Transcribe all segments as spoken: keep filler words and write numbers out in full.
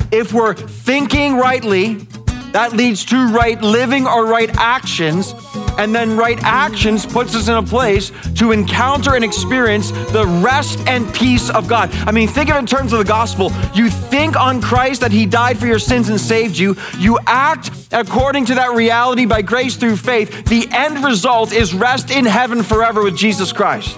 if we're thinking rightly, that leads to right living or right actions. And then right actions puts us in a place to encounter and experience the rest and peace of God. I mean, think of it in terms of the gospel. You think on Christ, that he died for your sins and saved you. You act according to that reality by grace through faith. The end result is rest in heaven forever with Jesus Christ.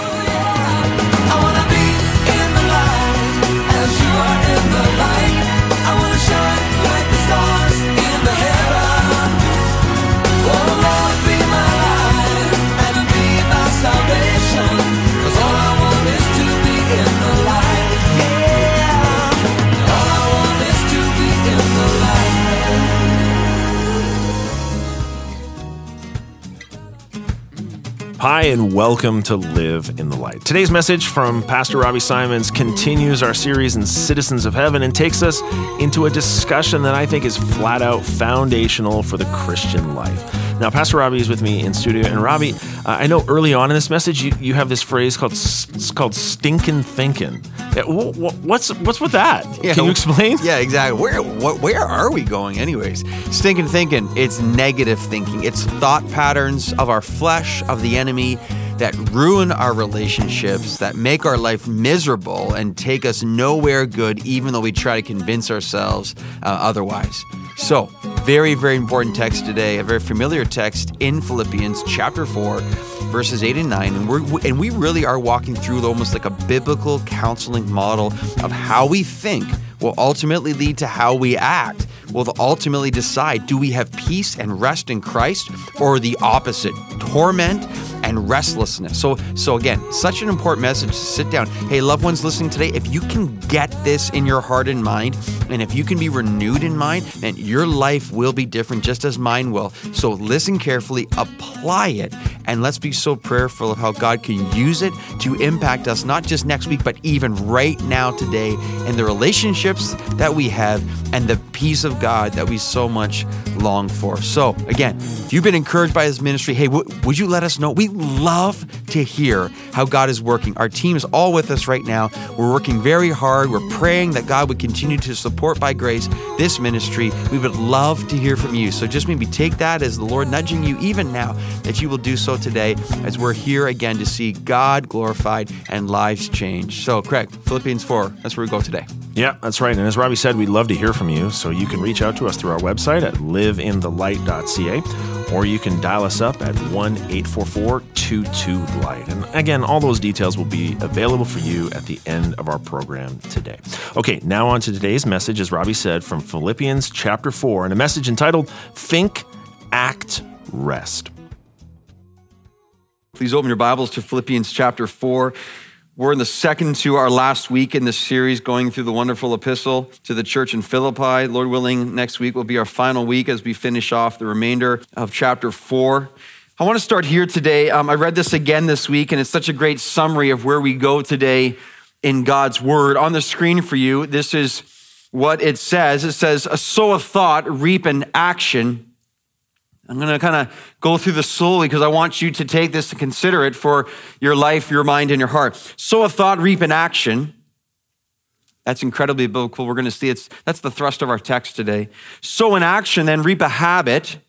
Hi, and welcome to Live in the Light. Today's message from Pastor Robbie Simons continues our series in Citizens of Heaven and takes us into a discussion that I think is flat out foundational for the Christian life. Now, Pastor Robbie is with me in studio, and Robbie, uh, I know early on in this message, you, you have this phrase called it's called stinkin' thinking. Yeah, wh- wh- what's what's with that? Yeah, Can you explain? Yeah, exactly. Where what, where are we going anyways? Stinking thinking, it's negative thinking. It's thought patterns of our flesh, of the enemy, that ruin our relationships, that make our life miserable and take us nowhere good, even though we try to convince ourselves uh, otherwise. So, very, very important text today, a very familiar text in Philippians chapter four, verses eight and nine. And, we're, and we really are walking through almost like a biblical counseling model of how we think will ultimately lead to how we act, will ultimately decide, do we have peace and rest in Christ, or the opposite, torment and restlessness? So, so again, such an important message to sit down. Hey, loved ones listening today, if you can get this in your heart and mind, and if you can be renewed in mind, then your life will be different, just as mine will. So listen carefully, apply it, and let's be so prayerful of how God can use it to impact us, not just next week, but even right now, today, in the relationships that we have and the peace of God that we so much long for. So again, if you've been encouraged by this ministry, hey, w- would you let us know? We love to hear how God is working. Our team is all with us right now. We're working very hard. We're praying that God would continue to support by grace this ministry. We would love to hear from you. So just maybe take that as the Lord nudging you even now, that you will do so today as we're here again to see God glorified and lives changed. So Craig, Philippians four, that's where we go today. Yeah, that's right. And as Robbie said, we'd love to hear from you. So you can reach out to us through our website at live in the light dot c a, or you can dial us up at one eight four four two two light. And again, all those details will be available for you at the end of our program today. Okay, now on to today's message, as Robbie said, from Philippians chapter four, and a message entitled, Think, Act, Rest. Please open your Bibles to Philippians chapter four. We're in the second to our last week in this series, going through the wonderful epistle to the church in Philippi. Lord willing, next week will be our final week as we finish off the remainder of chapter four. I want to start here today. Um, I read this again this week, and it's such a great summary of where we go today in God's word. On the screen for you, this is what it says. It says, sow a thought, reap an action. I'm going to kind of go through this slowly because I want you to take this and consider it for your life, your mind, and your heart. Sow a thought, reap an action. That's incredibly biblical. We're going to see it's that's the thrust of our text today. Sow an action, then reap a habit.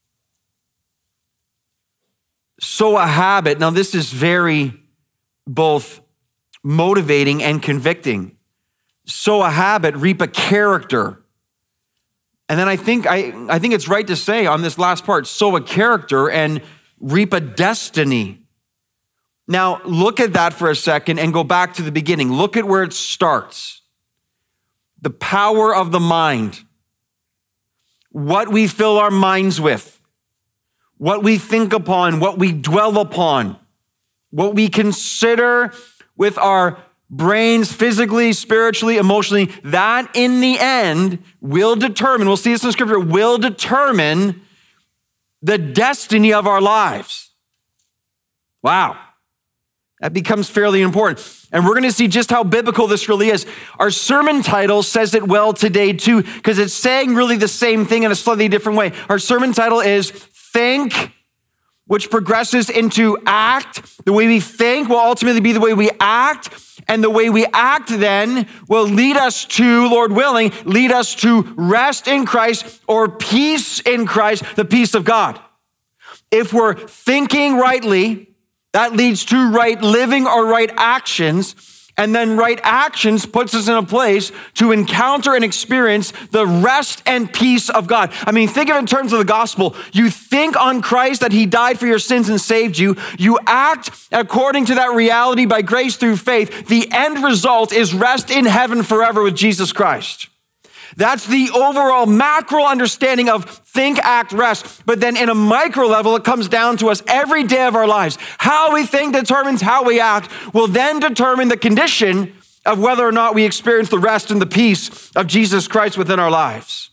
Sow a habit. Now, this is very both motivating and convicting. Sow a habit, reap a character. And then I think I, I think it's right to say on this last part, sow a character and reap a destiny. Now, look at that for a second and go back to the beginning. Look at where it starts. The power of the mind. What we fill our minds with. What we think upon, what we dwell upon. What we consider with our brains, physically, spiritually, emotionally, that in the end will determine, we'll see this in scripture, will determine the destiny of our lives. Wow. That becomes fairly important. And we're going to see just how biblical this really is. Our sermon title says it well today too, because it's saying really the same thing in a slightly different way. Our sermon title is Think which progresses into act. The way we think will ultimately be the way we act. And the way we act then will lead us to, Lord willing, lead us to rest in Christ or peace in Christ, the peace of God. If we're thinking rightly, that leads to right living or right actions. And then right actions puts us in a place to encounter and experience the rest and peace of God. I mean, think of it in terms of the gospel. You think on Christ, that he died for your sins and saved you. You act according to that reality by grace through faith. The end result is rest in heaven forever with Jesus Christ. That's the overall macro understanding of think, act, rest. But then in a micro level, it comes down to us every day of our lives. How we think determines how we act, will then determine the condition of whether or not we experience the rest and the peace of Jesus Christ within our lives.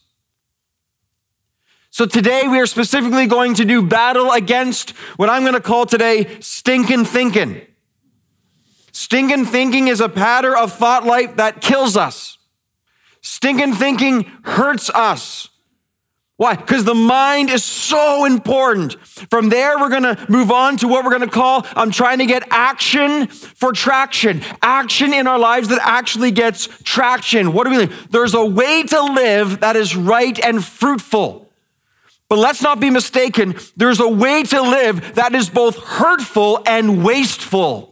So today we are specifically going to do battle against what I'm going to call today stinking thinking. Stinking thinking is a pattern of thought life that kills us. Stinking thinking hurts us. Why? Because the mind is so important. From there, we're going to move on to what we're going to call, I'm trying to get action for traction. Action in our lives that actually gets traction. What do we mean? There's a way to live that is right and fruitful. But let's not be mistaken. There's a way to live that is both hurtful and wasteful.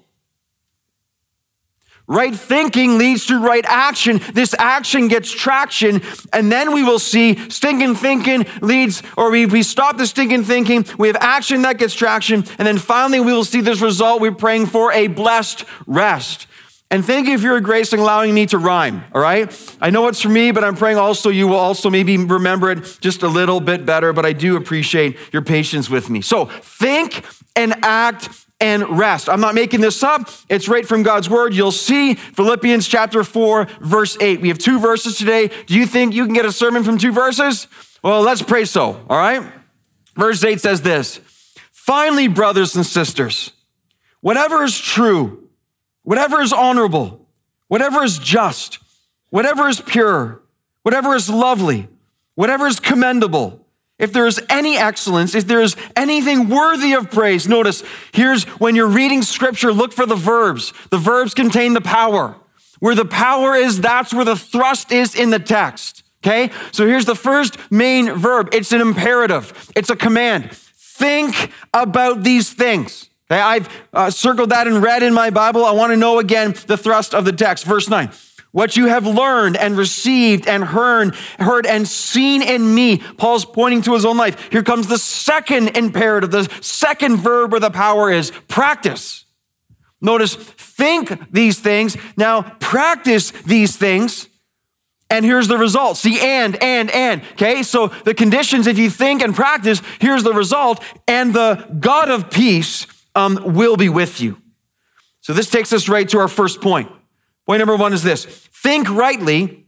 Right thinking leads to right action. This action gets traction, and then we will see stinking thinking leads, or we, we stop the stinking thinking, we have action that gets traction, and then finally we will see this result. We're praying for a blessed rest. And thank you for your grace in allowing me to rhyme, all right? I know it's for me, but I'm praying also you will also maybe remember it just a little bit better, but I do appreciate your patience with me. So think and act and rest. I'm not making this up. It's right from God's word. You'll see Philippians chapter four, verse eight. We have two verses today. Do you think you can get a sermon from two verses? Well, let's pray so, all right? Verse eight says this, finally, brothers and sisters, whatever is true, whatever is honorable, whatever is just, whatever is pure, whatever is lovely, whatever is commendable, if there is any excellence, if there is anything worthy of praise, notice here's when you're reading scripture, look for the verbs. The verbs contain the power. Where the power is, that's where the thrust is in the text. Okay? So here's the first main verb. It's an imperative. It's a command. Think about these things. Okay? I've uh, circled that in red in my Bible. I want to know again the thrust of the text. Verse nine. What you have learned and received and heard, heard and seen in me. Paul's pointing to his own life. Here comes the second imperative, the second verb where the power is practice. Notice, think these things. Now practice these things. And here's the result. See, and, and, and. Okay, so the conditions, if you think and practice, here's the result. And the God of peace um, will be with you. So this takes us right to our first point. Point number one is this, think rightly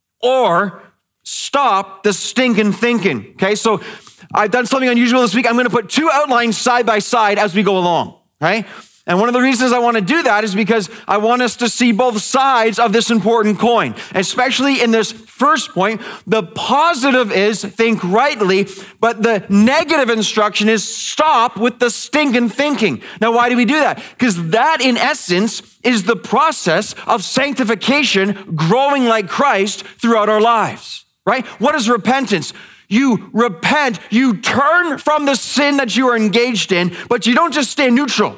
or stop the stinking thinking, okay? So I've done something unusual this week. I'm gonna put two outlines side by side as we go along, right? And one of the reasons I wanna do that is because I want us to see both sides of this important coin, especially in this first point. The positive is think rightly, but the negative instruction is stop with the stinking thinking. Now, why do we do that? Because that, in essence, is the process of sanctification, growing like Christ throughout our lives, right? What is repentance? You repent, you turn from the sin that you are engaged in, but you don't just stay neutral.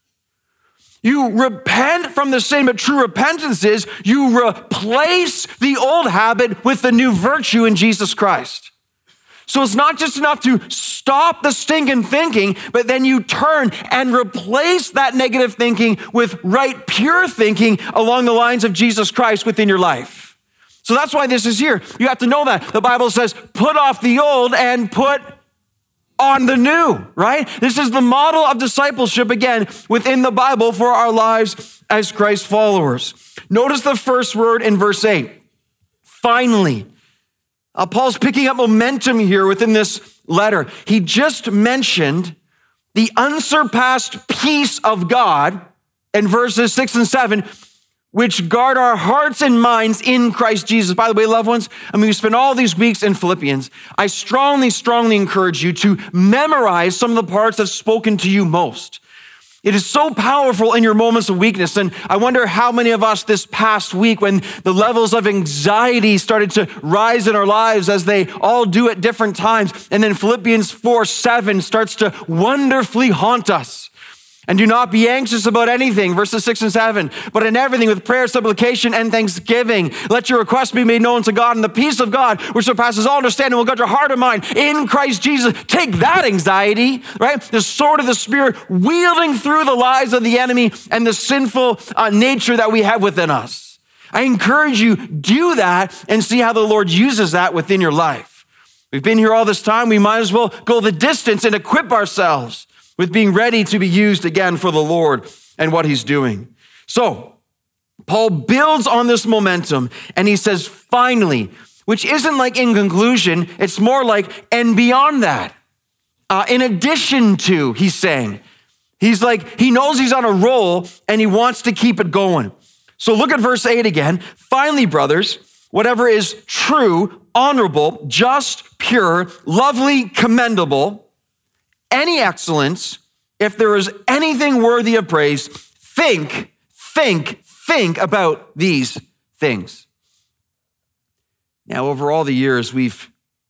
You repent from the sin, but true repentance is you replace the old habit with the new virtue in Jesus Christ. So it's not just enough to stop the stinking thinking, but then you turn and replace that negative thinking with right, pure thinking along the lines of Jesus Christ within your life. So that's why this is here. You have to know that. The Bible says, put off the old and put on the new, right? This is the model of discipleship, again, within the Bible for our lives as Christ followers. Notice the first word in verse eight, finally. Uh, Paul's picking up momentum here within this letter. He just mentioned the unsurpassed peace of God in verses six and seven which guard our hearts and minds in Christ Jesus. By the way, loved ones, I mean, we spent all these weeks in Philippians. I strongly, strongly encourage you to memorize some of the parts that have spoken to you most. It is so powerful in your moments of weakness. And I wonder how many of us this past week, when the levels of anxiety started to rise in our lives, as they all do at different times, and then Philippians four seven starts to wonderfully haunt us. And do not be anxious about anything, verses six and seven, but in everything with prayer, supplication, and thanksgiving, let your requests be made known to God, and the peace of God, which surpasses all understanding, will guard your heart and mind in Christ Jesus. Take that anxiety, right? The sword of the Spirit wielding through the lies of the enemy and the sinful uh, nature that we have within us. I encourage you, do that and see how the Lord uses that within your life. We've been here all this time. We might as well go the distance and equip ourselves with being ready to be used again for the Lord and what he's doing. So Paul builds on this momentum and he says, finally, which isn't like in conclusion, it's more like, and beyond that, uh, in addition to, he's saying, he's like, he knows he's on a roll and he wants to keep it going. So look at verse eight again. Finally, brothers, whatever is true, honorable, just, pure, lovely, commendable, any excellence, if there is anything worthy of praise, think, think, think about these things. Now, over all the years, we've,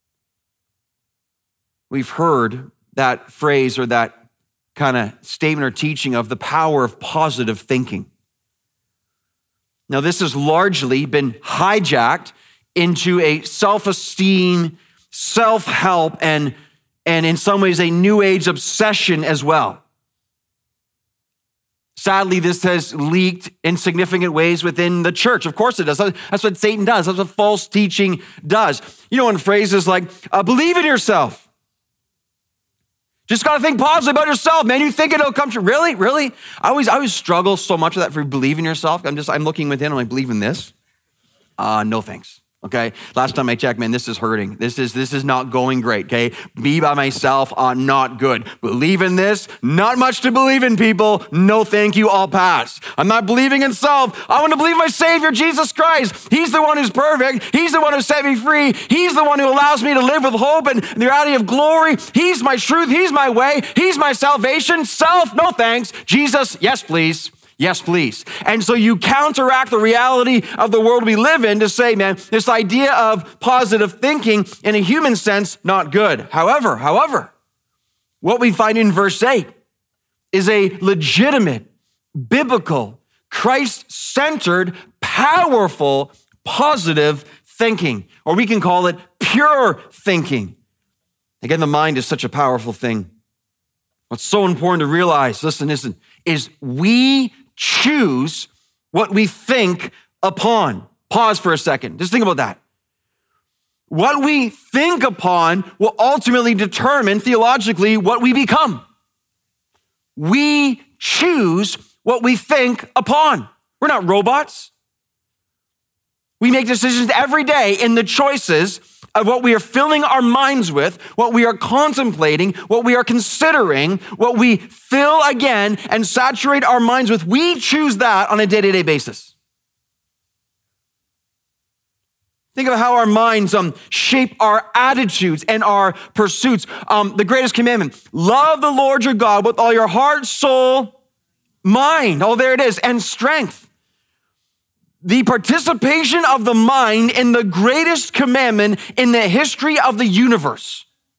we've heard that phrase or that kind of statement or teaching of the power of positive thinking. Now, this has largely been hijacked into a self-esteem, self-help, and and in some ways a new age obsession as well. Sadly, this has leaked in significant ways within the church. Of course it does. That's what Satan does. That's what false teaching does. You know, in phrases like, uh, believe in yourself. Just got to think positive about yourself, man. You think it'll come true. Really? Really? I always, I always struggle so much with that for believe in yourself. I'm just, I'm looking within, I'm like, believe in this? Uh, no thanks. Okay, last time I checked, man, this is hurting. This is this is not going great, okay? Be by myself, uh, not good. Believe in this, not much to believe in, people. No thank you, I'll pass. I'm not believing in self. I want to believe my Savior, Jesus Christ. He's the one who's perfect. He's the one who set me free. He's the one who allows me to live with hope and the reality of glory. He's my truth. He's my way. He's my salvation. Self, no thanks. Jesus, yes, please. Yes, please. And so you counteract the reality of the world we live in to say, man, this idea of positive thinking in a human sense, not good. However, however, what we find in verse eight is a legitimate, biblical, Christ-centered, powerful, positive thinking, or we can call it pure thinking. Again, the mind is such a powerful thing. What's so important to realize, listen, listen, is we choose what we think upon. Pause for a second. Just think about that. What we think upon will ultimately determine theologically what we become. We choose what we think upon. We're not robots. We make decisions every day in the choices of what we are filling our minds with, what we are contemplating, what we are considering, what we fill again and saturate our minds with. We choose that on a day-to-day basis. Think of how our minds um, shape our attitudes and our pursuits. Um, the greatest commandment, love the Lord your God with all your heart, soul, mind. Oh, there it is, and strength. The participation of the mind in the greatest commandment in the history of the universe.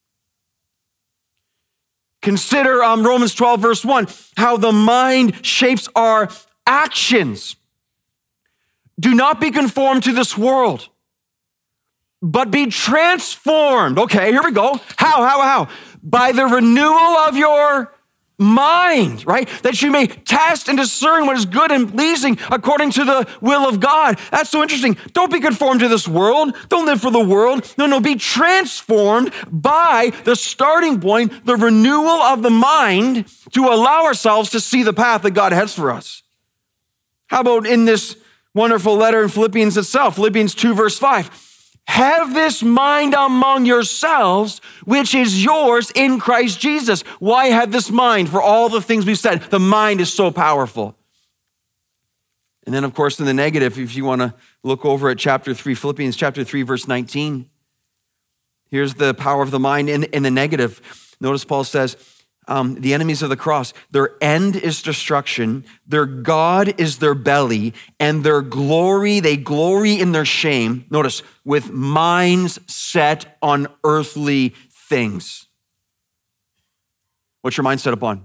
Consider um, Romans twelve, verse one, how the mind shapes our actions. Do not be conformed to this world, but be transformed. Okay, here we go. How, how, how? By the renewal of your mind, right? That you may test and discern what is good and pleasing according to the will of God. That's so interesting. Don't be conformed to this world. Don't live for the world. No, no, be transformed by the starting point, the renewal of the mind to allow ourselves to see the path that God has for us. How about in this wonderful letter in Philippians itself, Philippians two, verse five, have this mind among yourselves, which is yours in Christ Jesus. Why have this mind? For all the things we've said, the mind is so powerful. And then, of course, in the negative, if you want to look over at chapter three, Philippians chapter three, verse nineteen, here's the power of the mind in, in the negative. Notice Paul says, um, the enemies of the cross, their end is destruction, their God is their belly, and their glory, they glory in their shame. Notice, with minds set on earthly things. What's your mind set upon?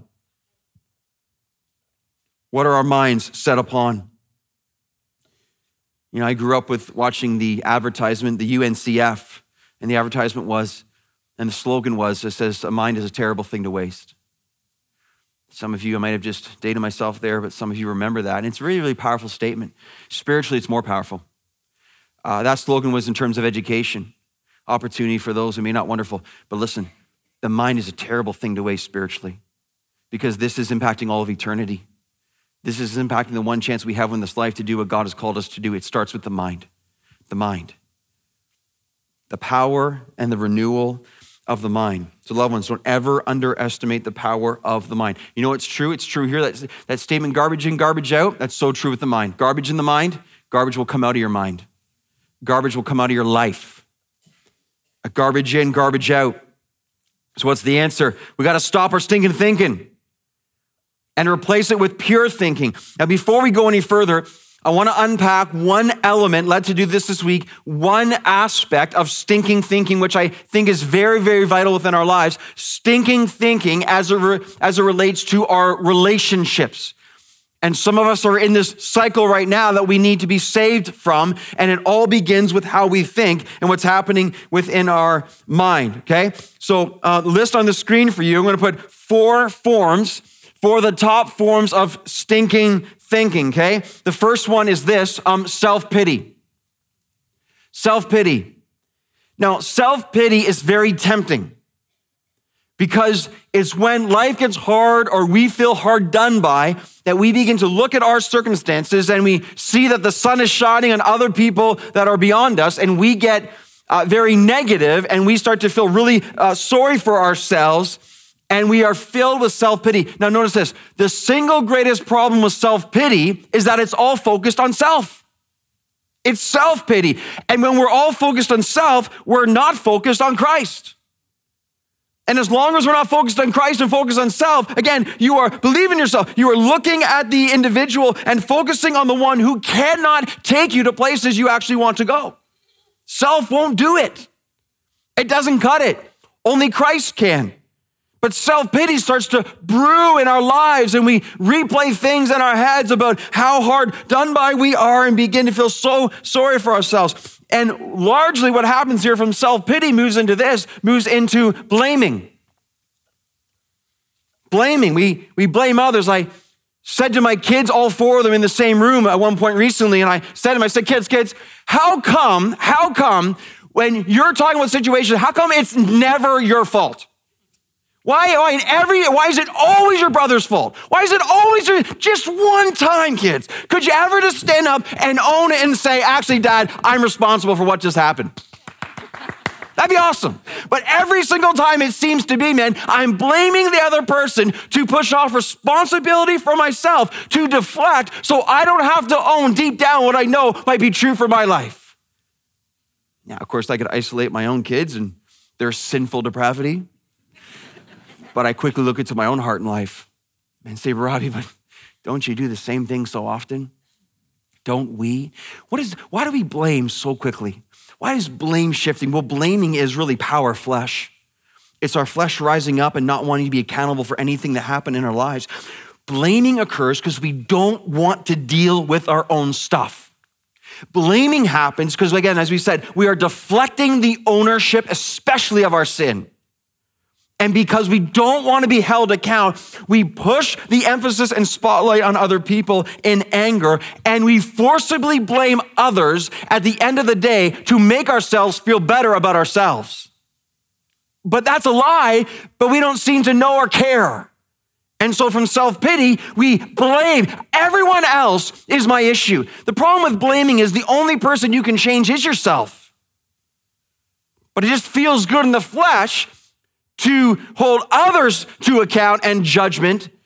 What are our minds set upon? You know, I grew up with watching the advertisement, the U N C F, and the advertisement was, and the slogan was, it says, a mind is a terrible thing to waste. Some of you, I might have just dated myself there, but some of you remember that. And it's a really, really powerful statement. Spiritually, it's more powerful. Uh, that slogan was in terms of education, opportunity for those who may not wonderful. But listen, the mind is a terrible thing to waste spiritually because this is impacting all of eternity. This is impacting the one chance we have in this life to do what God has called us to do. It starts with the mind, the mind. The power and the renewal of the mind. So loved ones, don't ever underestimate the power of the mind. You know it's true? It's true here. That, that statement, garbage in, garbage out, that's so true with the mind. Garbage in the mind, garbage will come out of your mind. Garbage will come out of your life. A garbage in, garbage out. So what's the answer? We got to stop our stinking thinking and replace it with pure thinking. Now, before we go any further, I want to unpack one element, let's do this this week, one aspect of stinking thinking, which I think is very, very vital within our lives. Stinking thinking as it, re, as it relates to our relationships. And some of us are in this cycle right now that we need to be saved from, and it all begins with how we think and what's happening within our mind, okay? So uh, list on the screen for you, I'm going to put four forms, four of the top forms of stinking thinking, okay? The first one is this, um, self-pity. Self-pity. Now, self-pity is very tempting because it's when life gets hard or we feel hard done by that we begin to look at our circumstances and we see that the sun is shining on other people that are beyond us, and we get uh, very negative and we start to feel really uh, sorry for ourselves. And we are filled with self-pity. Now notice this, the single greatest problem with self-pity is that it's all focused on self. It's self-pity. And when we're all focused on self, we're not focused on Christ. And as long as we're not focused on Christ and focused on self, again, you are believing yourself. You are looking at the individual and focusing on the one who cannot take you to places you actually want to go. Self won't do it. It doesn't cut it. Only Christ can. But self-pity starts to brew in our lives and we replay things in our heads about how hard done by we are and begin to feel so sorry for ourselves. And largely what happens here from self-pity moves into this, moves into blaming. Blaming, we, we blame others. I said to my kids, all four of them in the same room at one point recently, and I said to them, I said, kids, kids, how come, how come when you're talking about a situation, how come it's never your fault? Why, why, in every, why is it always your brother's fault? Why is it always your, just one time, kids? Could you ever just stand up and own it and say, actually, Dad, I'm responsible for what just happened? That'd be awesome. But every single time it seems to be, man, I'm blaming the other person to push off responsibility for myself, to deflect, so I don't have to own deep down what I know might be true for my life. Now, of course, I could isolate my own kids and their sinful depravity. But I quickly look into my own heart and life and say, Robbie, but don't you do the same thing so often? Don't we? What is? Why do we blame so quickly? Why is blame shifting? Well, blaming is really power flesh. It's our flesh rising up and not wanting to be accountable for anything that happened in our lives. Blaming occurs because we don't want to deal with our own stuff. Blaming happens because, again, as we said, we are deflecting the ownership, especially of our sin. And because we don't want to be held account, we push the emphasis and spotlight on other people in anger, and we forcibly blame others at the end of the day to make ourselves feel better about ourselves. But that's a lie, but we don't seem to know or care. And so from self-pity, we blame everyone else is my issue. The problem with blaming is the only person you can change is yourself. But it just feels good in the flesh to hold others to account and judgment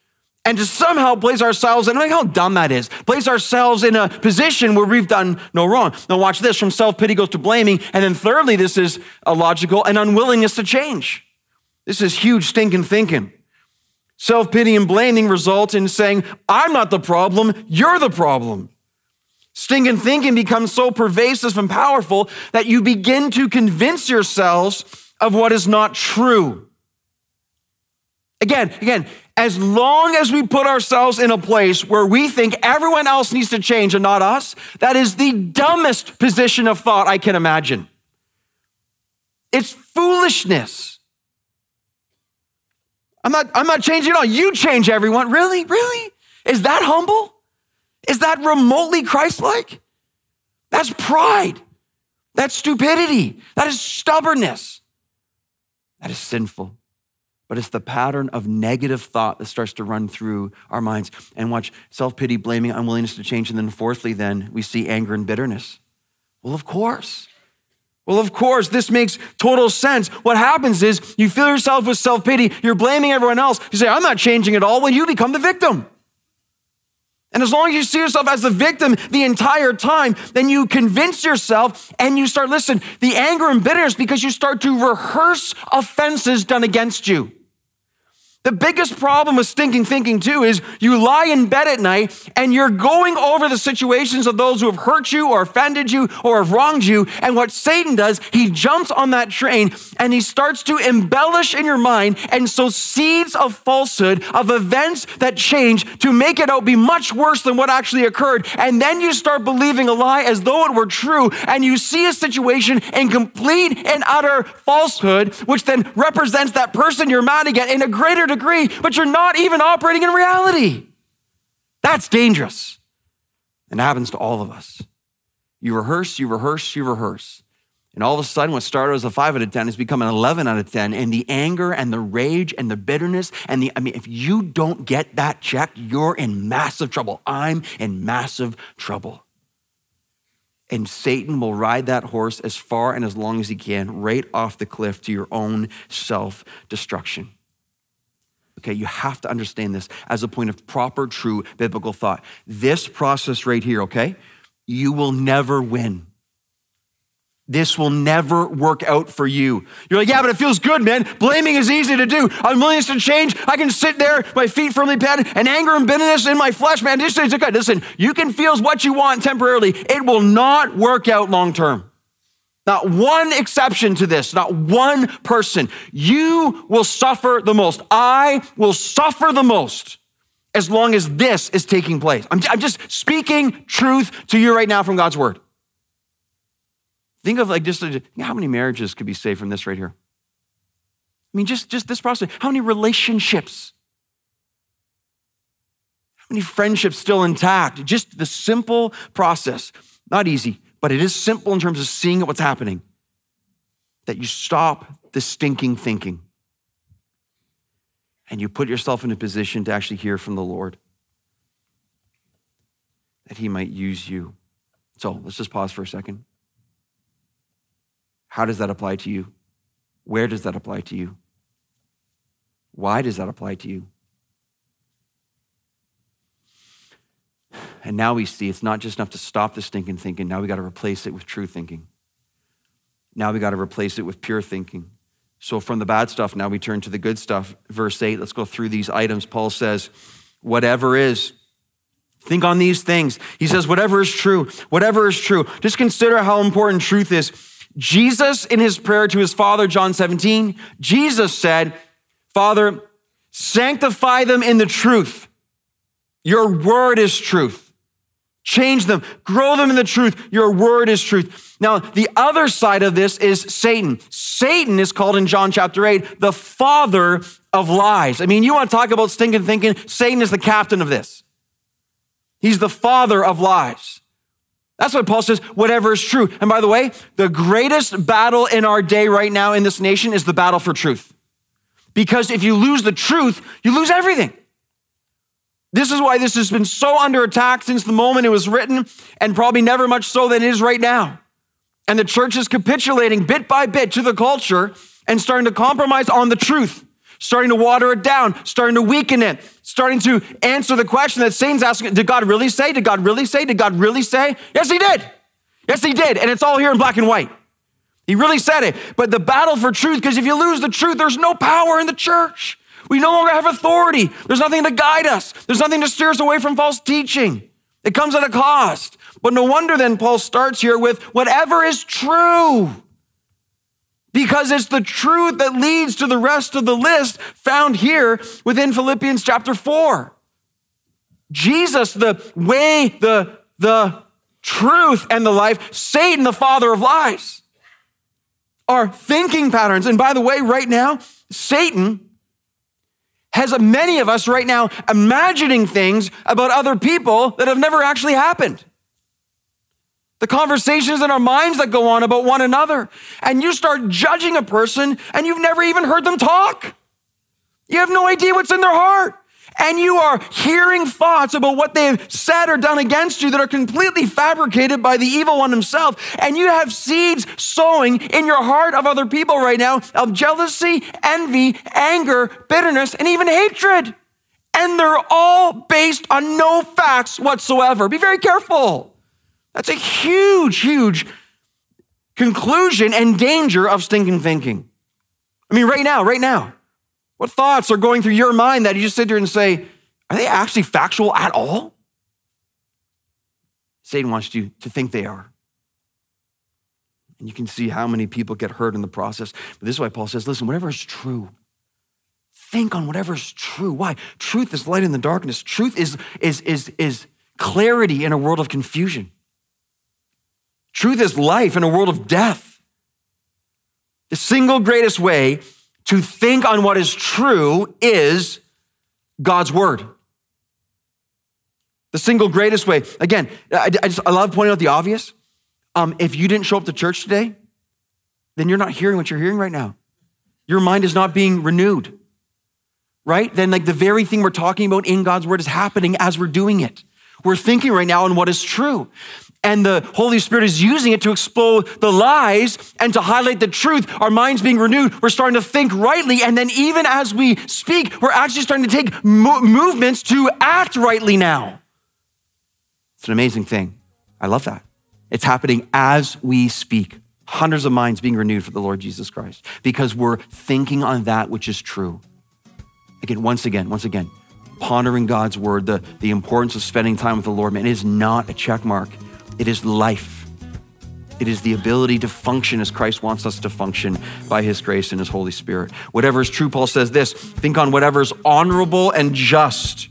and to somehow place ourselves, and like how dumb that is, place ourselves in a position where we've done no wrong. Now watch this, from self-pity goes to blaming, and then thirdly, this is illogical, an unwillingness to change. This is huge stinking thinking. Self-pity and blaming result in saying, I'm not the problem, you're the problem. Stinking thinking becomes so pervasive and powerful that you begin to convince yourselves of what is not true. Again, again, as long as we put ourselves in a place where we think everyone else needs to change and not us, that is the dumbest position of thought I can imagine. It's foolishness. I'm not, I'm not changing at all. You change everyone. Really? Really? Is that humble? Is that remotely Christ-like? That's pride. That's stupidity. That is stubbornness. That is sinful. But it's the pattern of negative thought that starts to run through our minds. And watch, self-pity, blaming, unwillingness to change. And then fourthly, then we see anger and bitterness. Well, of course. Well, of course, this makes total sense. What happens is you fill yourself with self-pity. You're blaming everyone else. You say, I'm not changing at all. Well, you become the victim. And as long as you see yourself as the victim the entire time, then you convince yourself and you start, listen, the anger and bitterness because you start to rehearse offenses done against you. The biggest problem with stinking thinking too is you lie in bed at night and you're going over the situations of those who have hurt you or offended you or have wronged you. And what Satan does, he jumps on that train and he starts to embellish in your mind and sow seeds of falsehood, of events that change to make it out be much worse than what actually occurred. And then you start believing a lie as though it were true, and you see a situation in complete and utter falsehood, which then represents that person you're mad at in a greater degree. Degree, but you're not even operating in reality. That's dangerous. And it happens to all of us. You rehearse, you rehearse, you rehearse. And all of a sudden, what started as a five out of ten has become an eleven out of ten. And the anger and the rage and the bitterness and the, I mean, if you don't get that checked, you're in massive trouble. I'm in massive trouble. And Satan will ride that horse as far and as long as he can, right off the cliff to your own self-destruction. Okay, you have to understand this as a point of proper, true biblical thought. This process right here, okay, you will never win. This will never work out for you. You're like, yeah, but it feels good, man. Blaming is easy to do. Unwillingness to change. I can sit there, my feet firmly planted, and anger and bitterness in my flesh, man. This is good. Listen, you can feel what you want temporarily. It will not work out long term. Not one exception to this, not one person. You will suffer the most. I will suffer the most as long as this is taking place. I'm, I'm just speaking truth to you right now from God's word. Think of like just how many marriages could be saved from this right here? I mean, just, just this process. How many relationships? How many friendships still intact? Just the simple process. Not easy. But it is simple in terms of seeing what's happening. That you stop the stinking thinking. And you put yourself in a position to actually hear from the Lord. That he might use you. So let's just pause for a second. How does that apply to you? Where does that apply to you? Why does that apply to you? And now we see it's not just enough to stop the stinking thinking. Now we got to replace it with true thinking. Now we got to replace it with pure thinking. So from the bad stuff, now we turn to the good stuff. Verse eight, let's go through these items. Paul says, whatever is, think on these things. He says, whatever is true, whatever is true. Just consider how important truth is. Jesus, in his prayer to his Father, John seventeen, Jesus said, Father, sanctify them in the truth. Your word is truth. Change them, grow them in the truth. Your word is truth. Now, the other side of this is Satan. Satan is called in John chapter eight, the father of lies. I mean, you want to talk about stinking thinking? Satan is the captain of this. He's the father of lies. That's why Paul says, whatever is true. And by the way, the greatest battle in our day right now in this nation is the battle for truth. Because if you lose the truth, you lose everything. This is why this has been so under attack since the moment it was written, and probably never much so than it is right now. And the church is capitulating bit by bit to the culture and starting to compromise on the truth. starting to water it down, starting to weaken it, starting to answer the question that Satan's asking, did God really say? Did God really say? Did God really say? Yes, he did. Yes, he did. And it's all here in black and white. He really said it. But the battle for truth, because if you lose the truth, there's no power in the church. We no longer have authority. There's nothing to guide us. There's nothing to steer us away from false teaching. It comes at a cost. But no wonder then Paul starts here with whatever is true. Because it's the truth that leads to the rest of the list found here within Philippians chapter four. Jesus, the way, the, the truth, and the life. Satan, the father of lies. Our thinking patterns. And by the way, right now, Satan has many of us right now imagining things about other people that have never actually happened. The conversations in our minds that go on about one another. And you start judging a person and you've never even heard them talk. You have no idea what's in their heart. And you are hearing thoughts about what they've said or done against you that are completely fabricated by the evil one himself. And you have seeds sowing in your heart of other people right now of jealousy, envy, anger, bitterness, and even hatred. And they're all based on no facts whatsoever. Be very careful. That's a huge, huge conclusion and danger of stinking thinking. I mean, right now, right now. What thoughts are going through your mind that you just sit there and say, are they actually factual at all? Satan wants you to think they are. And you can see how many people get hurt in the process. But this is why Paul says, listen, whatever is true, think on whatever is true. Why? Truth is light in the darkness. Truth is, is, is, is clarity in a world of confusion. Truth is life in a world of death. The single greatest way to think on what is true is God's word. The single greatest way. Again, I, I just I love pointing out the obvious. Um, if you didn't show up to church today, then you're not hearing what you're hearing right now. Your mind is not being renewed, right? Then like the very thing we're talking about in God's word is happening as we're doing it. We're thinking right now on what is true. And the Holy Spirit is using it to expose the lies and to highlight the truth. Our minds being renewed, we're starting to think rightly. And then even as we speak, we're actually starting to take mo- movements to act rightly now. It's an amazing thing. I love that. It's happening as we speak. Hundreds of minds being renewed for the Lord Jesus Christ because we're thinking on that which is true. Again, once again, once again, pondering God's word, the, the importance of spending time with the Lord, man, it is not a check mark. It is life. It is the ability to function as Christ wants us to function by his grace and his Holy Spirit. Whatever is true, Paul says this, think on whatever is honorable and just.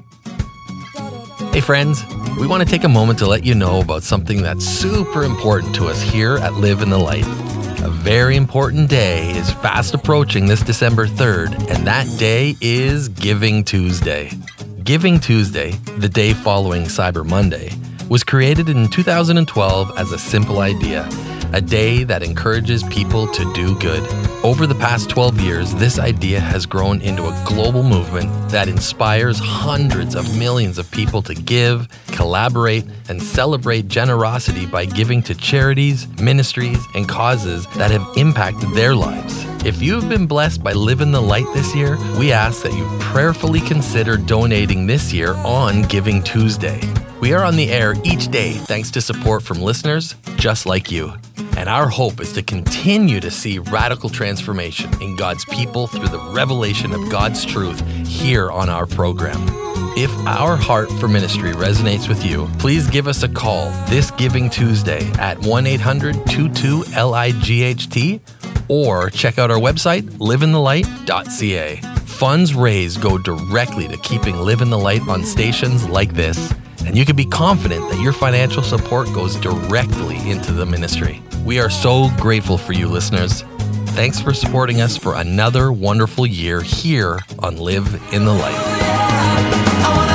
Hey friends, we want to take a moment to let you know about something that's super important to us here at Live in the Light. A very important day is fast approaching this December third, and that day is Giving Tuesday. Giving Tuesday, the day following Cyber Monday, was created in two thousand twelve as a simple idea, a day that encourages people to do good. Over the past twelve years, this idea has grown into a global movement that inspires hundreds of millions of people to give, collaborate, and celebrate generosity by giving to charities, ministries, and causes that have impacted their lives. If you have been blessed by Live in the Light this year, we ask that you prayerfully consider donating this year on Giving Tuesday. We are on the air each day thanks to support from listeners just like you. And our hope is to continue to see radical transformation in God's people through the revelation of God's truth here on our program. If our heart for ministry resonates with you, please give us a call this Giving Tuesday at one eight hundred two two L I G H T or check out our website, live in the light dot c a. Funds raised go directly to keeping Live in the Light on stations like this, and you can be confident that your financial support goes directly into the ministry. We are so grateful for you, listeners. Thanks for supporting us for another wonderful year here on Live in the Light.